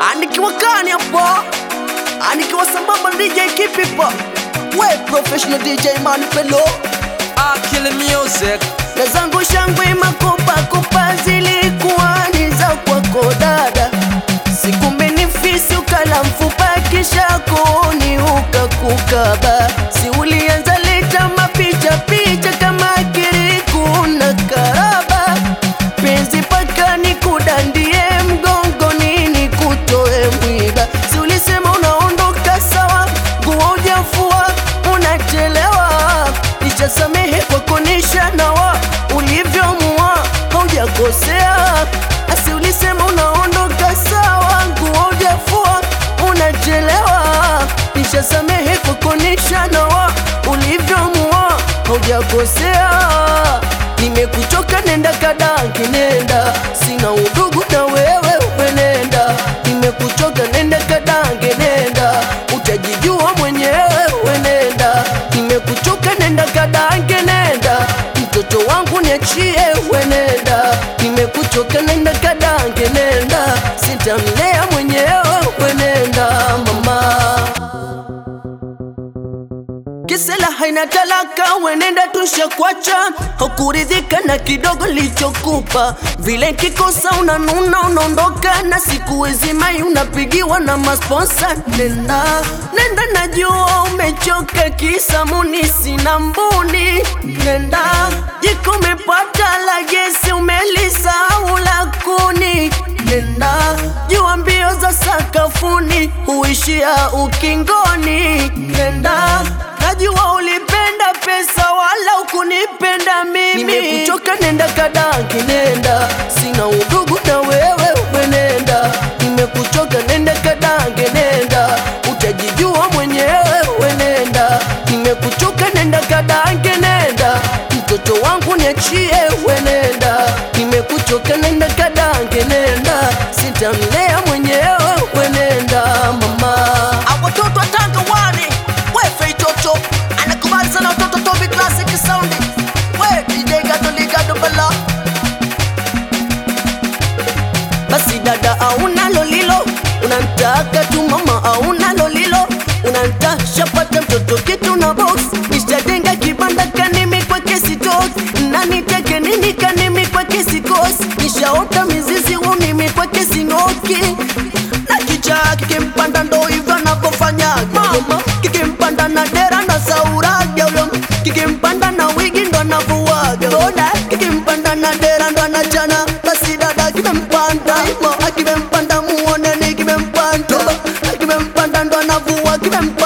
Anikiwa kani hapo, anikiwa sambamba DJ Kipipo, we professional DJ Manipelo, Kill music. na zangu shangwe makopa zilikuwa ni za kwako dada. Siku menifisi ukala mfupa kisha kuni ukakukaba. Si ulianza leta mapicha kama kiriku na karaba. Penzi paka ni kudandie mgongoni ni kutoe mwiba. Si ulisema unaondoka sawa, nguo hujafua unachelewa. Nishasamehe kwa kunisha nawa, ulivyomua haujakosea. Asi ulisema unaondoka sawa, nguo hujafua unachelewa. Nishasamehe kwa kunisha nawa, ulivyomua haujakosea. Nimekuchoka nenda kadanki nenda, sina udugu na wewe umenenda. Nimekuchoka nenda kadanki nenda, utajijua mwenyewe nenda. Nimekuchoka nenda kadanki nenda, mtoto wangu niachie wenenda. Nimekuchoka nenda kadanki nenda, sitamlea mwenyewe nenda mama. Kisela haina talaka wenenda tushakwacha. Hukuridhika na kidogo lichokupa, vile kikosa unanuna unaondoka. Na siku ezimai unapigiwa na masponsa. Nenda najua umechoka kisa muni sina mbuni. Nenda jiko umepata la gesi umelisahau la kuni. Nenda jua mbio za sakafuni huishia ukingoni. Nenda najua ulipenda pesa wala ukunipenda mimi. Nimekuchoka nenda kadanki nenda, sina udugu na wewe umenenda. Nimekuchoka nenda kadanki nenda, utajijua mwenyewe nenda. Nimekuchoka nenda kadanki nenda, mtoto wangu niachie wenenda. Nimekuchoka nenda kadanki nenda, sitamlea mwenyewe wenenda mama. Watoto watanga wani wefe itoto anakubali sana watoto Tobi Classic Sound. We DJ Ligado Bala. Basi dada auna lolilo, unantaka tu mama auna lolilo. Unantasha pata mtoto kitu na box, nishajenga kibanda kanimi kwa kesi talk. Na niteke nini kanimi kwa kesi cost, nishaota mizizi unimi kwa kesi noki. Na kicha kikimpanda ndo hivyo anapofanya mama. Kikimpanda na dera na sauraga ulo, kikimpanda na wigi ndo anavuaga boda. Kikimpanda na dera ndo anachana. Basi dada kimempanda hivyo, akimempanda muone ni kimempanda. Akimempanda ndo anavua kimempanda.